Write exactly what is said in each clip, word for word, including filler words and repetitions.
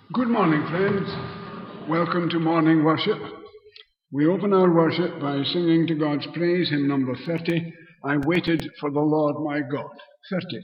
Good morning, friends. Welcome to morning worship. We open our worship by singing to God's praise, hymn number thirty, I Waited for the Lord my God. thirty.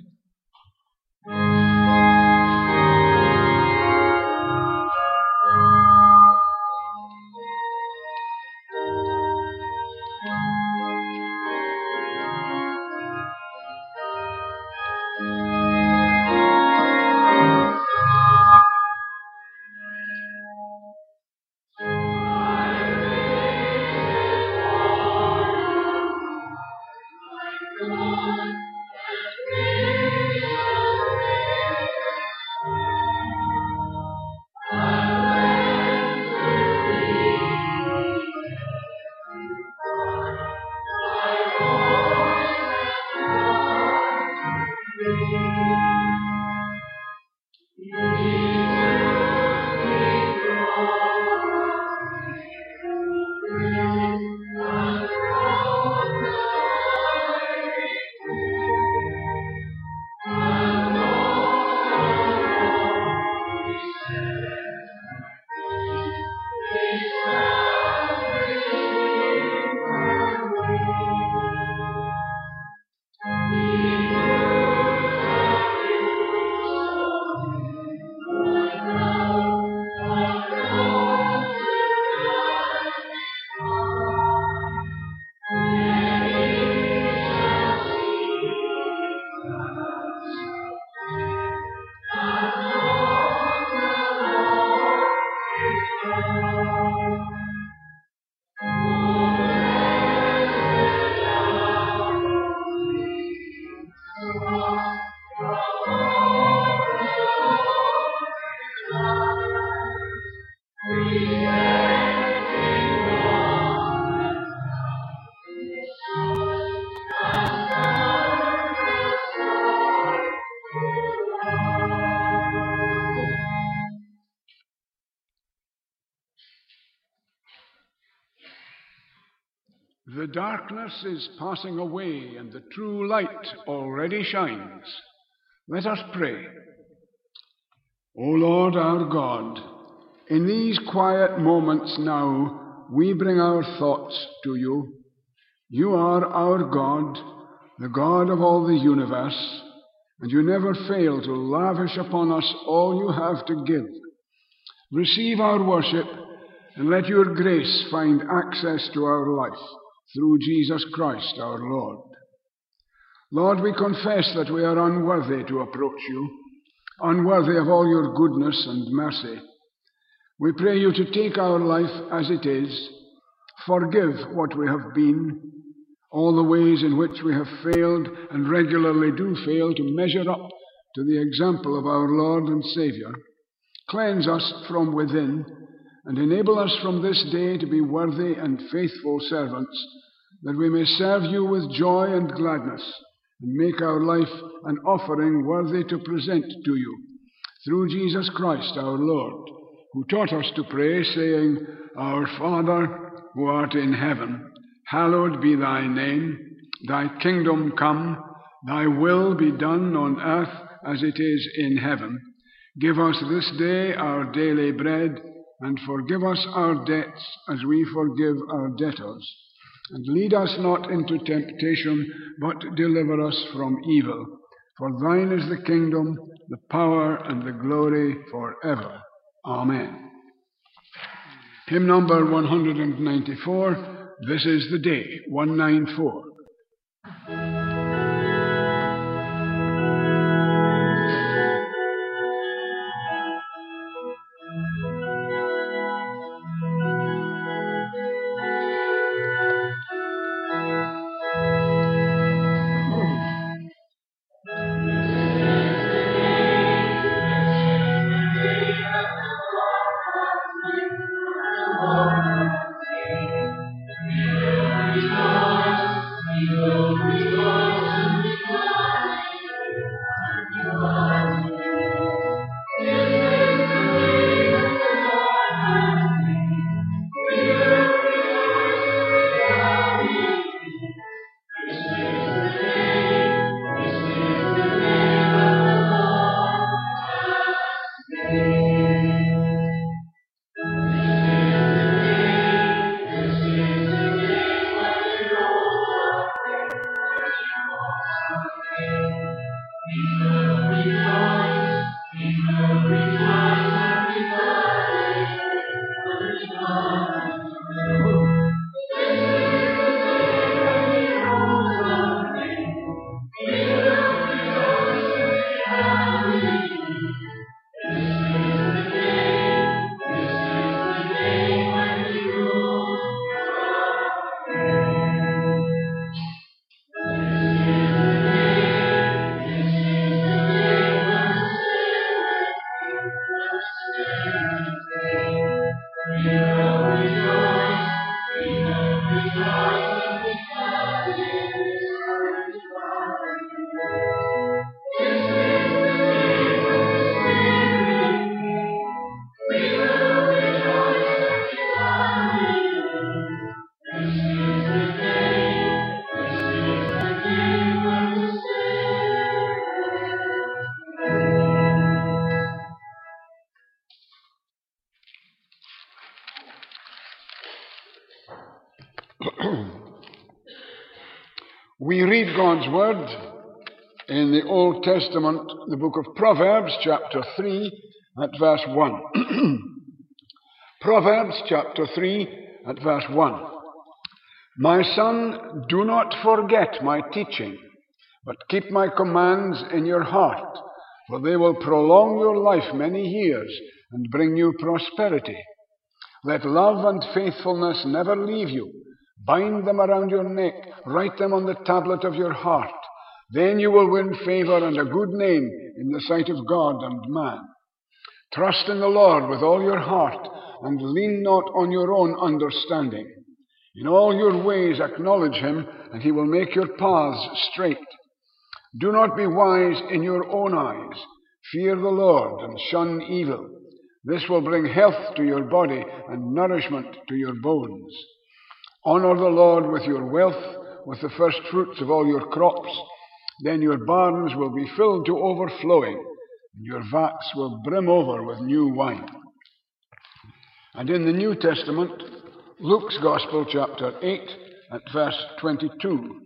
The darkness is passing away and the true light already shines. Let us pray. O Lord our God, in these quiet moments now we bring our thoughts to you. You are our God, the God of all the universe, and you never fail to lavish upon us all you have to give. Receive our worship and let your grace find access to our life through Jesus Christ our Lord. Lord, we confess that we are unworthy to approach you, unworthy of all your goodness and mercy. We pray you to take our life as it is, forgive what we have been, all the ways in which we have failed and regularly do fail to measure up to the example of our Lord and Saviour. Cleanse us from within and enable us from this day to be worthy and faithful servants, that we may serve you with joy and gladness and make our life an offering worthy to present to you, through Jesus Christ our Lord, who taught us to pray, saying, Our Father, who art in heaven, hallowed be thy name. Thy kingdom come, thy will be done on earth as it is in heaven. Give us this day our daily bread, and forgive us our debts as we forgive our debtors. And lead us not into temptation, but deliver us from evil. For thine is the kingdom, the power, and the glory forever. Amen. Hymn number one ninety-four, This is the Day, one ninety-four. We read God's word in the Old Testament, the book of Proverbs, chapter three, at verse one. Proverbs, chapter three, at verse one. My son, do not forget my teaching, but keep my commands in your heart, for they will prolong your life many years and bring you prosperity. Let love and faithfulness never leave you. Bind them around your neck, write them on the tablet of your heart. Then you will win favor and a good name in the sight of God and man. Trust in the Lord with all your heart, and lean not on your own understanding. In all your ways acknowledge him, and he will make your paths straight. Do not be wise in your own eyes. Fear the Lord and shun evil. This will bring health to your body and nourishment to your bones. Honor the Lord with your wealth, with the first fruits of all your crops. Then your barns will be filled to overflowing, and your vats will brim over with new wine. And in the New Testament, Luke's Gospel, chapter eight, at verse twenty-two.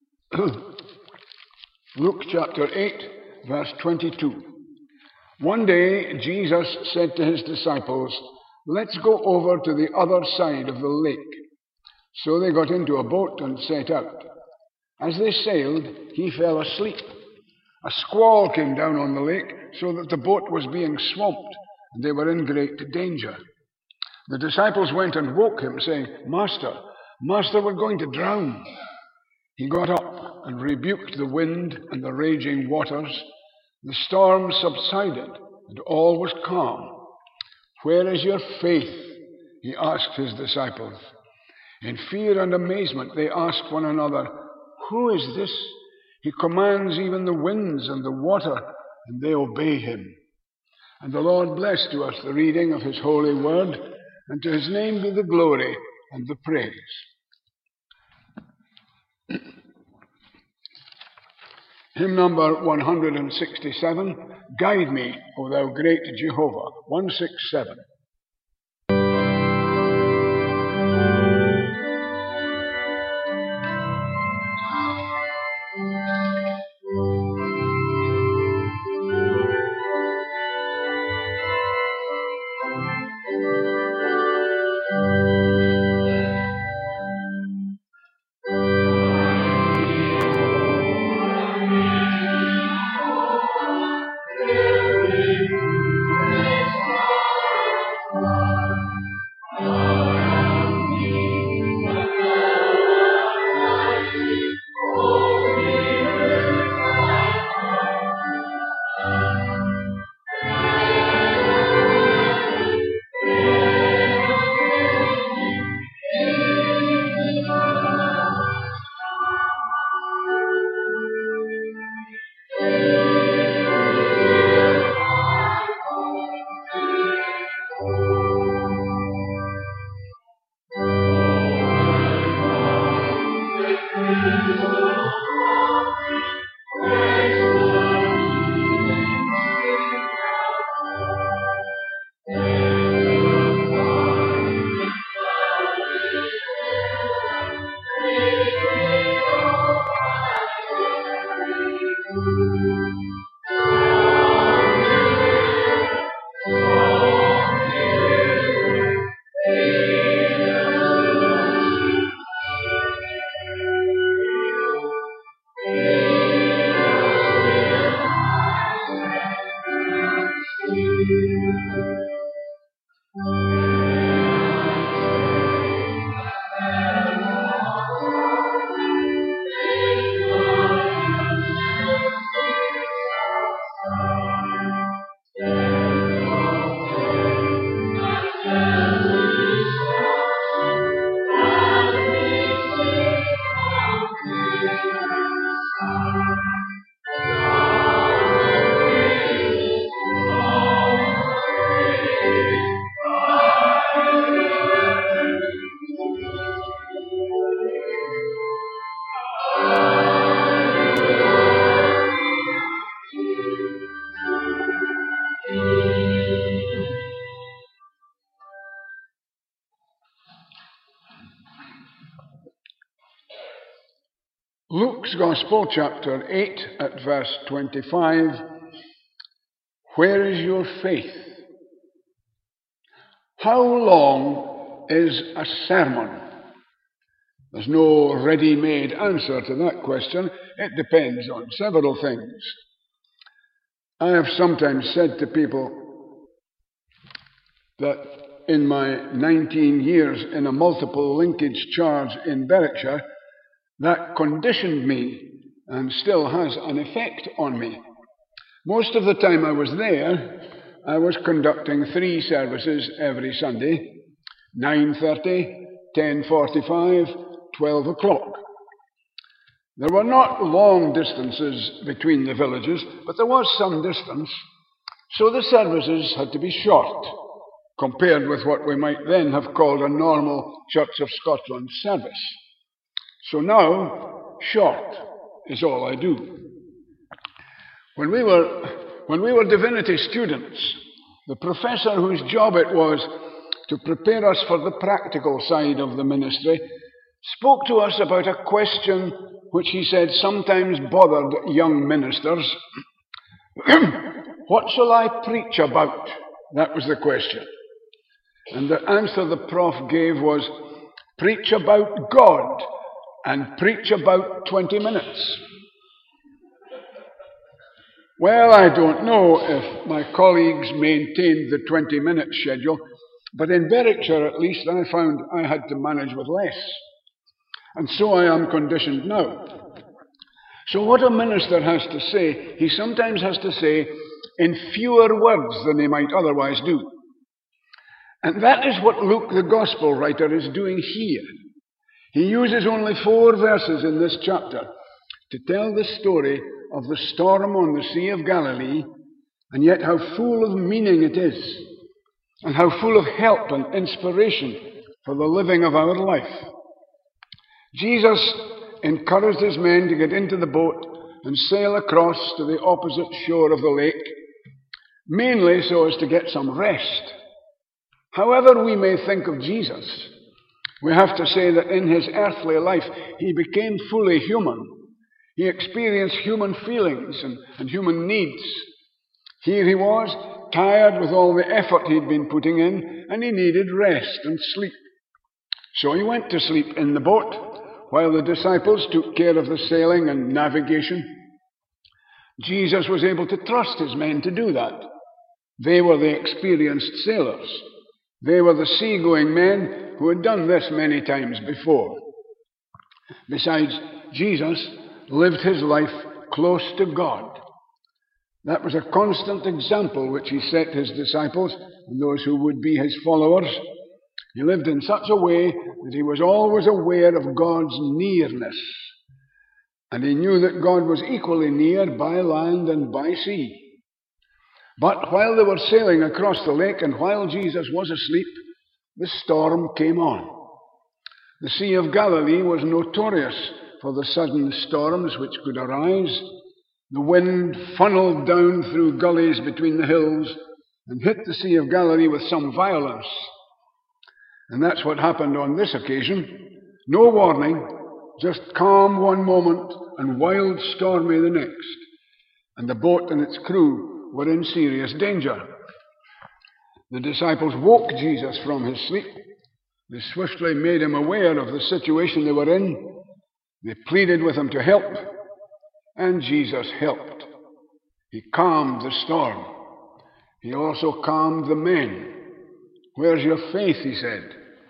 Luke chapter eight, verse twenty-two. One day Jesus said to his disciples, "Let's go over to the other side of the lake." So they got into a boat and set out. As they sailed, he fell asleep. A squall came down on the lake, so that the boat was being swamped, and they were in great danger. The disciples went and woke him, saying, "Master, Master, we're going to drown." He got up and rebuked the wind and the raging waters. The storm subsided, and all was calm. "Where is your faith?" he asked his disciples. In fear and amazement, they asked one another, "Who is this? He commands even the winds and the water, and they obey him." And the Lord bless to us the reading of his holy word, and to his name be the glory and the praise. Hymn number one hundred sixty-seven, Guide Me, O Thou Great Jehovah, one sixty-seven. Luke's Gospel, chapter eight, at verse twenty-five, where is your faith? How long is a sermon? There's no ready-made answer to that question. It depends on several things. I have sometimes said to people that in my nineteen years in a multiple linkage charge in Berwickshire, that conditioned me and still has an effect on me. Most of the time I was there, I was conducting three services every Sunday, nine thirty, ten forty-five, twelve o'clock. There were not long distances between the villages, but there was some distance, so the services had to be short, compared with what we might then have called a normal Church of Scotland service. So now, short is all I do. When we were, when we were divinity students, the professor whose job it was to prepare us for the practical side of the ministry spoke to us about a question which he said sometimes bothered young ministers. What shall I preach about? That was the question. And the answer the prof gave was, preach about God and preach about twenty minutes. Well, I don't know if my colleagues maintained the twenty-minute schedule, but in Berwickshire at least I found I had to manage with less. And so I am conditioned now. So what a minister has to say, he sometimes has to say in fewer words than he might otherwise do. And that is what Luke, the Gospel writer, is doing here. He uses only four verses in this chapter to tell the story of the storm on the Sea of Galilee, and yet how full of meaning it is, and how full of help and inspiration for the living of our life. Jesus encouraged his men to get into the boat and sail across to the opposite shore of the lake, mainly so as to get some rest. However we may think of Jesus, we have to say that in his earthly life he became fully human. He experienced human feelings and, and human needs. Here he was, tired with all the effort he'd been putting in, and he needed rest and sleep. So he went to sleep in the boat, while the disciples took care of the sailing and navigation. Jesus was able to trust his men to do that. They were the experienced sailors. They were the seagoing men who had done this many times before. Besides, Jesus lived his life close to God. That was a constant example which he set his disciples and those who would be his followers. He lived in such a way that he was always aware of God's nearness. And he knew that God was equally near by land and by sea. But while they were sailing across the lake and while Jesus was asleep, the storm came on. The Sea of Galilee was notorious for the sudden storms which could arise. The wind funneled down through gullies between the hills and hit the Sea of Galilee with some violence. And that's what happened on this occasion. No warning, just calm one moment and wild stormy the next. And the boat and its crew were in serious danger. The disciples woke Jesus from his sleep. They swiftly made him aware of the situation they were in. They pleaded with him to help, and Jesus helped. He calmed the storm. He also calmed the men. Where's your faith, he said.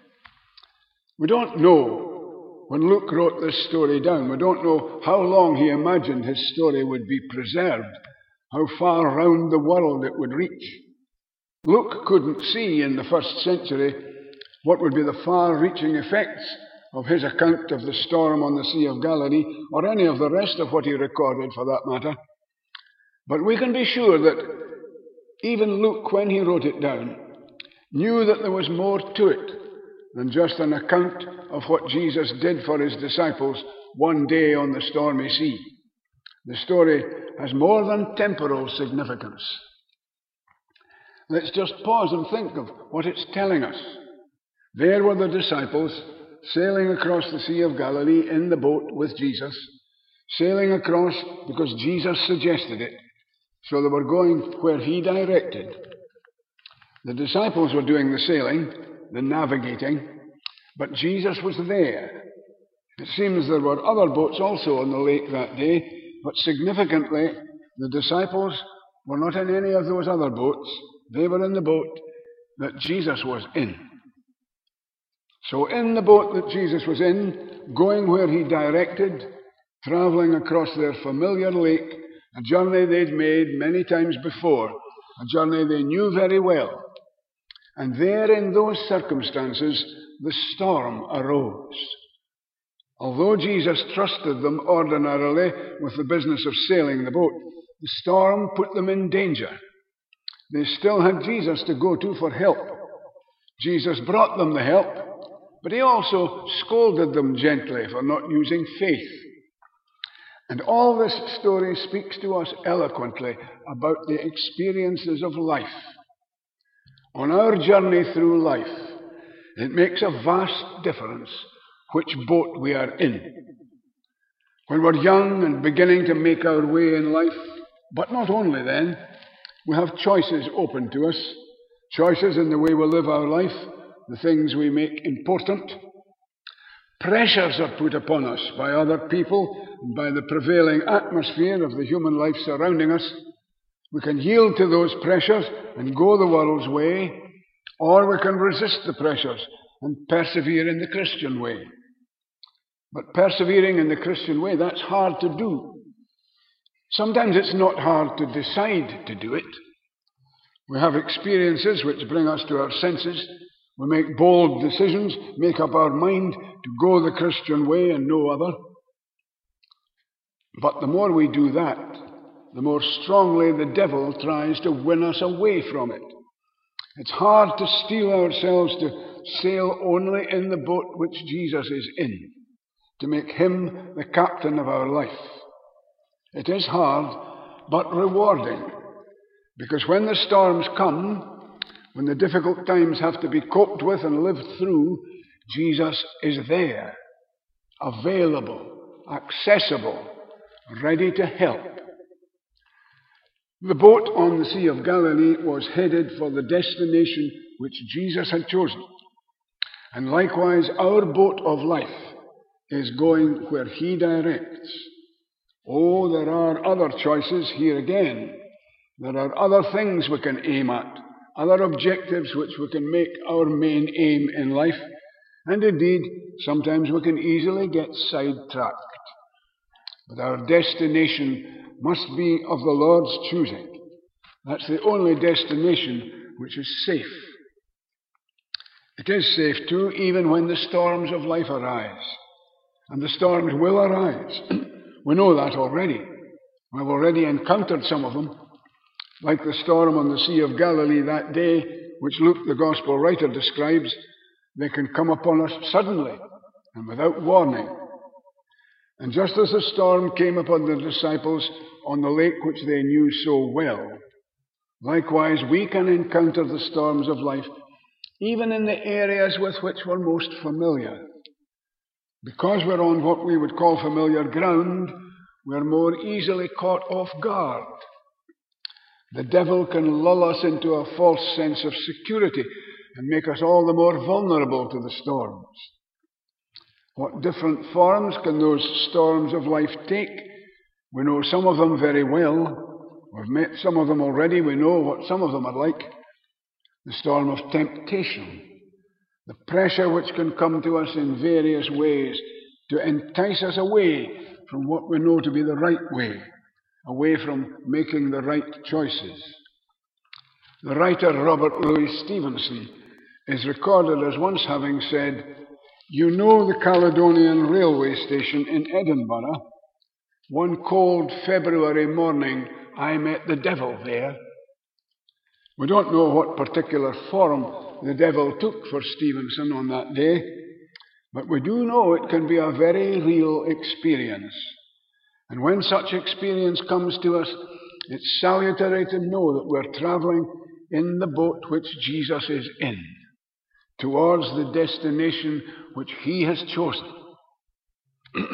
We don't know, when Luke wrote this story down, we don't know how long he imagined his story would be preserved, how far round the world it would reach. Luke couldn't see in the first century what would be the far-reaching effects of his account of the storm on the Sea of Galilee, or any of the rest of what he recorded for that matter. But we can be sure that even Luke, when he wrote it down, knew that there was more to it than just an account of what Jesus did for his disciples one day on the stormy sea. The story has more than temporal significance. Let's just pause and think of what it's telling us. There were the disciples sailing across the Sea of Galilee in the boat with Jesus, sailing across because Jesus suggested it, so they were going where he directed. The disciples were doing the sailing, the navigating, but Jesus was there. It seems there were other boats also on the lake that day, but significantly, the disciples were not in any of those other boats. They were in the boat that Jesus was in. So in the boat that Jesus was in, going where he directed, travelling across their familiar lake, a journey they'd made many times before, a journey they knew very well. And there in those circumstances, the storm arose. Although Jesus trusted them ordinarily with the business of sailing the boat, the storm put them in danger. They still had Jesus to go to for help. Jesus brought them the help, but he also scolded them gently for not using faith. And all this story speaks to us eloquently about the experiences of life. On our journey through life, it makes a vast difference which boat we are in. When we're young and beginning to make our way in life, but not only then, we have choices open to us, choices in the way we live our life, the things we make important. Pressures are put upon us by other people and by the prevailing atmosphere of the human life surrounding us. We can yield to those pressures and go the world's way, or we can resist the pressures and persevere in the Christian way. But persevering in the Christian way, that's hard to do. Sometimes it's not hard to decide to do it. We have experiences which bring us to our senses. We make bold decisions, make up our mind to go the Christian way and no other. But the more we do that, the more strongly the devil tries to win us away from it. It's hard to steel ourselves to sail only in the boat which Jesus is in, to make him the captain of our life. It is hard, but rewarding, because when the storms come, when the difficult times have to be coped with and lived through, Jesus is there, available, accessible, ready to help. The boat on the Sea of Galilee was headed for the destination which Jesus had chosen. And likewise, our boat of life is going where he directs. Oh, there are other choices here again. There are other things we can aim at, other objectives which we can make our main aim in life. And indeed, sometimes we can easily get sidetracked. But our destination must be of the Lord's choosing. That's the only destination which is safe. It is safe too, even when the storms of life arise. And the storms will arise. We know that already. We've already encountered some of them, like the storm on the Sea of Galilee that day, which Luke, the Gospel writer, describes. They can come upon us suddenly and without warning. And just as the storm came upon the disciples on the lake which they knew so well, likewise we can encounter the storms of life even in the areas with which we're most familiar. Because we're on what we would call familiar ground, we're more easily caught off guard. The devil can lull us into a false sense of security and make us all the more vulnerable to the storms. What different forms can those storms of life take? We know some of them very well. We've met some of them already. We know what some of them are like. The storm of temptation, the pressure which can come to us in various ways to entice us away from what we know to be the right way, away from making the right choices. The writer Robert Louis Stevenson is recorded as once having said, "You know the Caledonian railway station in Edinburgh? One cold February morning I met the devil there." We don't know what particular form the devil took for Stevenson on that day, but we do know it can be a very real experience. And when such experience comes to us, it's salutary to know that we're travelling in the boat which Jesus is in, towards the destination which he has chosen.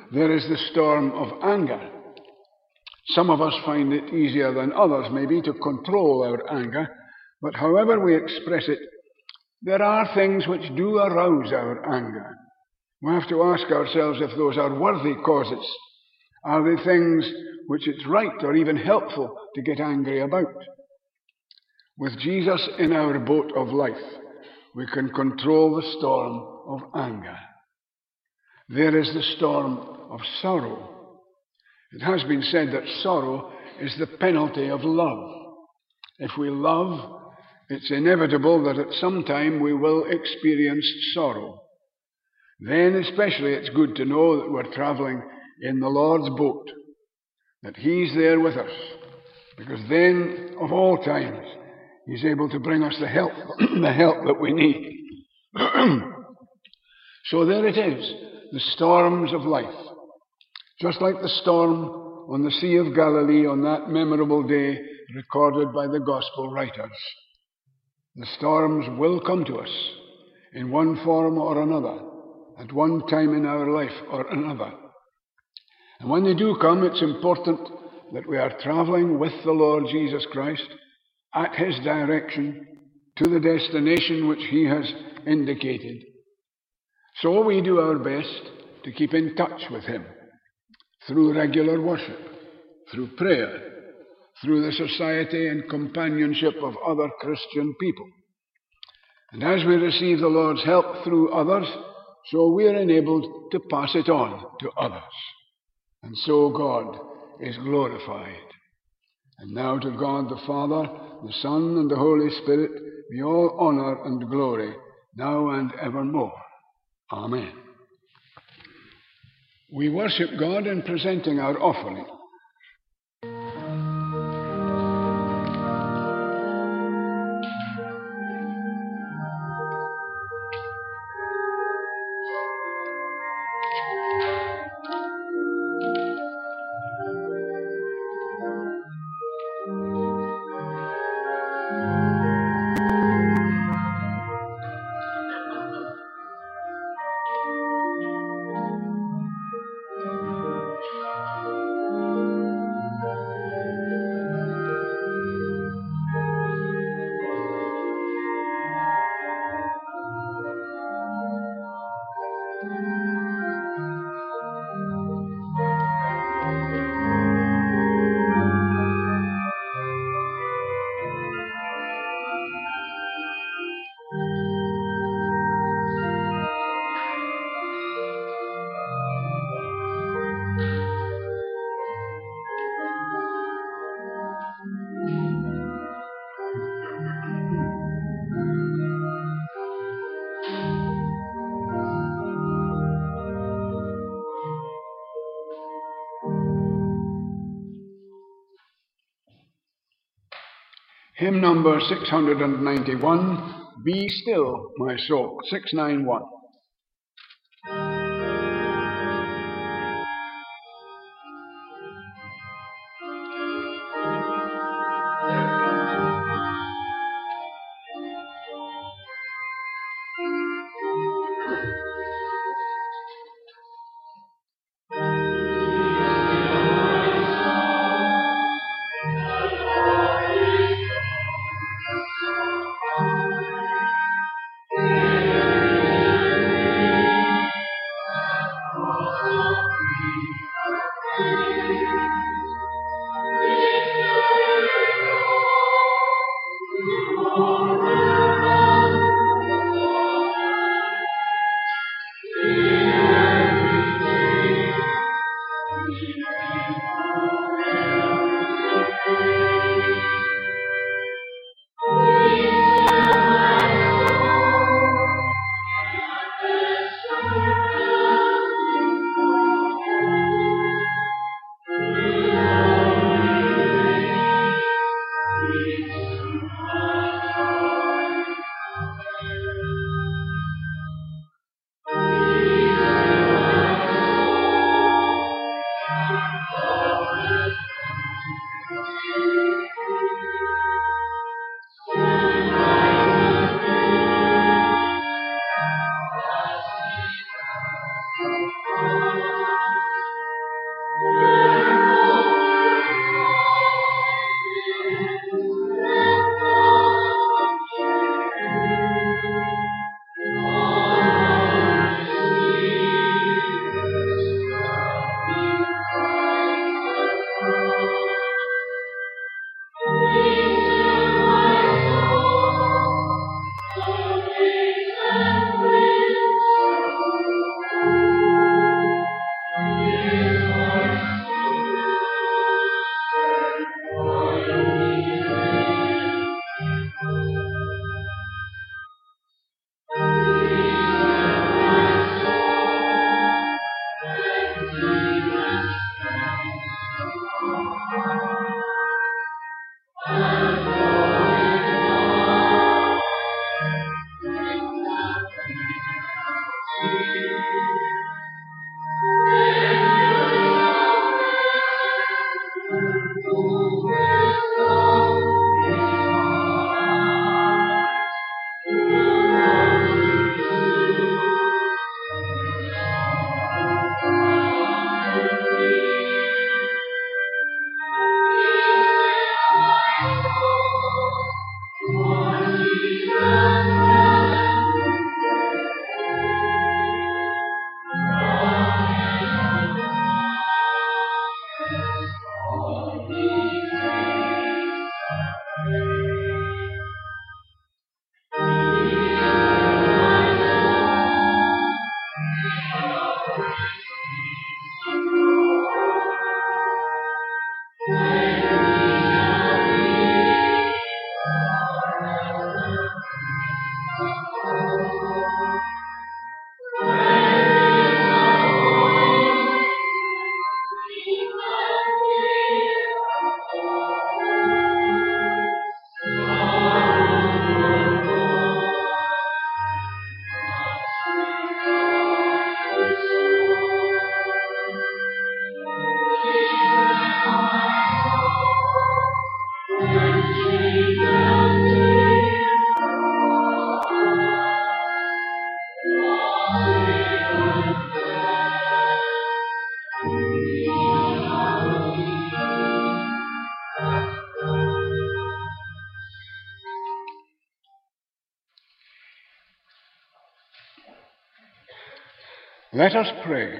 there is the storm of anger. Some of us find it easier than others, maybe, to control our anger, but however we express it, there are things which do arouse our anger. We have to ask ourselves if those are worthy causes. Are they things which it's right or even helpful to get angry about? With Jesus in our boat of life, we can control the storm of anger. There is the storm of sorrow. It has been said that sorrow is the penalty of love. If we love, it's inevitable that at some time we will experience sorrow. Then especially it's good to know that we're travelling in the Lord's boat, that He's there with us, because then, of all times, He's able to bring us the help, the help that we need. So there it is, the storms of life. Just like the storm on the Sea of Galilee on that memorable day recorded by the Gospel writers. The storms will come to us in one form or another, at one time in our life or another. And when they do come, it's important that we are travelling with the Lord Jesus Christ at His direction to the destination which He has indicated. So we do our best to keep in touch with Him through regular worship, through prayer, through the society and companionship of other Christian people. And as we receive the Lord's help through others, so we are enabled to pass it on to others. And so God is glorified. And now to God the Father, the Son, and the Holy Spirit be all honour and glory, now and evermore. Amen. We worship God in presenting our offering. Hymn number six hundred ninety-one, Be Still, My Soul, six ninety-one. Thank you. Let us pray.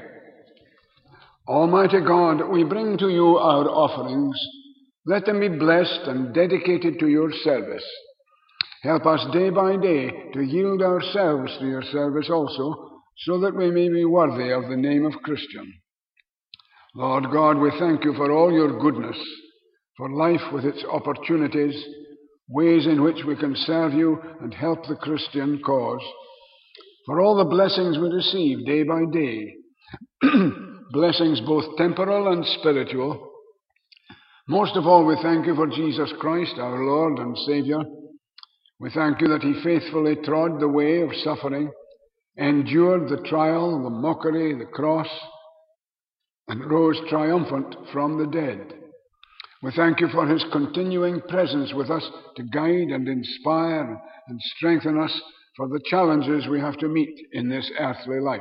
Almighty God, we bring to you our offerings. Let them be blessed and dedicated to your service. Help us day by day to yield ourselves to your service also, so that we may be worthy of the name of Christian. Lord God, we thank you for all your goodness, for life with its opportunities, ways in which we can serve you and help the Christian cause, for all the blessings we receive day by day, blessings both temporal and spiritual. Most of all, we thank you for Jesus Christ, our Lord and Saviour. We thank you that he faithfully trod the way of suffering, endured the trial, the mockery, the cross, and rose triumphant from the dead. We thank you for his continuing presence with us to guide and inspire and strengthen us for the challenges we have to meet in this earthly life.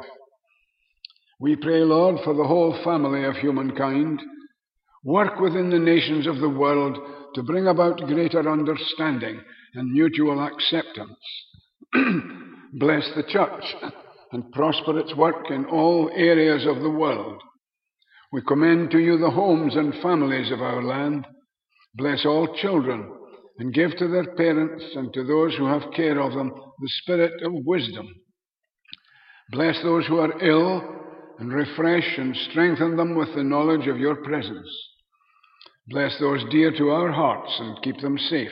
We pray, Lord, for the whole family of humankind. Work within the nations of the world to bring about greater understanding and mutual acceptance. Bless the church and prosper its work in all areas of the world. We commend to you the homes and families of our land. Bless all children and give to their parents and to those who have care of them the spirit of wisdom. Bless those who are ill and refresh and strengthen them with the knowledge of your presence. Bless those dear to our hearts and keep them safe.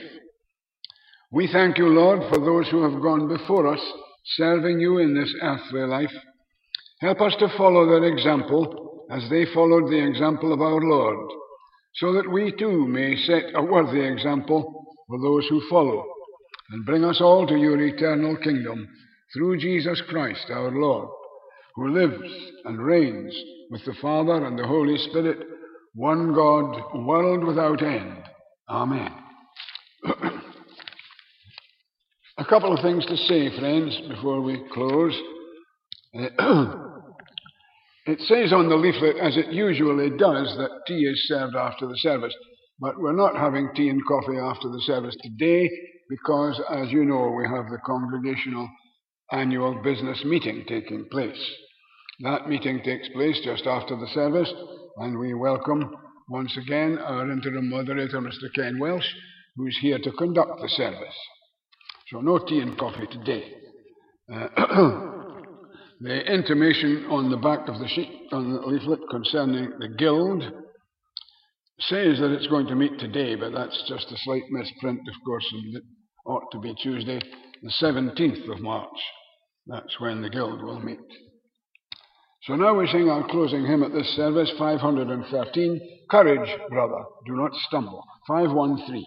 We thank you, Lord, for those who have gone before us, serving you in this earthly life. Help us to follow their example as they followed the example of our Lord, so that we too may set a worthy example for those who follow, and bring us all to your eternal kingdom through Jesus Christ our Lord, who lives and reigns with the Father and the Holy Spirit, one God, world without end. Amen. A couple of things to say, friends, before we close. It says on the leaflet, as it usually does, that tea is served after the service. But we're not having tea and coffee after the service today because, as you know, we have the congregational annual business meeting taking place. That meeting takes place just after the service, and we welcome once again our interim moderator, Mister Ken Welsh, who's here to conduct the service. So no tea and coffee today. Uh, the intimation on the back of the sheet, on the leaflet concerning the Guild, says that it's going to meet today, but that's just a slight misprint, of course, and it ought to be Tuesday, the seventeenth of March. That's when the Guild will meet. So now we sing our closing hymn at this service, five hundred thirteen, Courage, Brother, Do Not Stumble, five one three.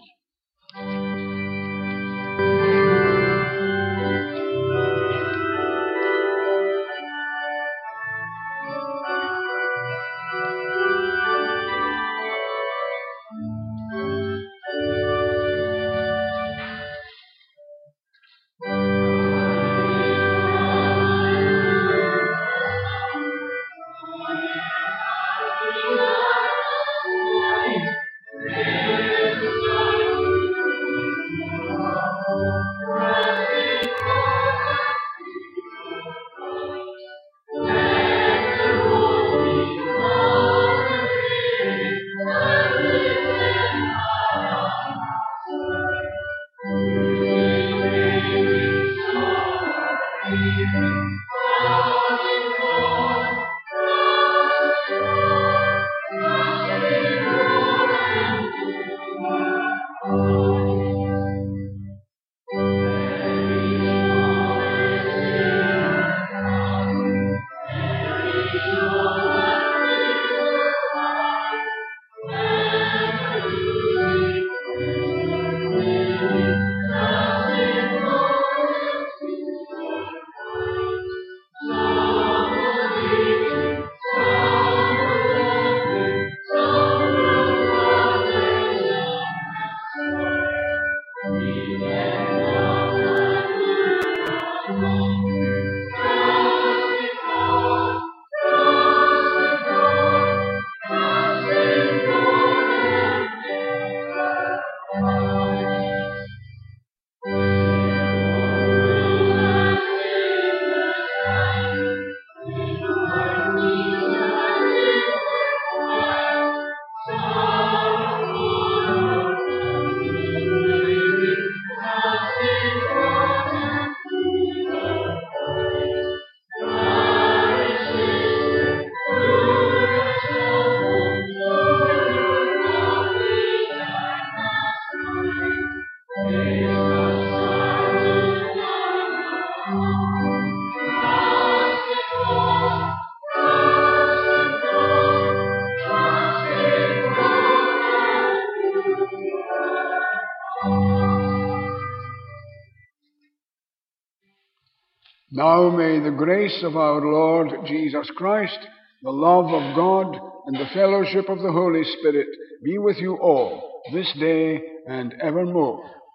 Now may the grace of our Lord Jesus Christ, the love of God, and the fellowship of the Holy Spirit be with you all, this day and evermore.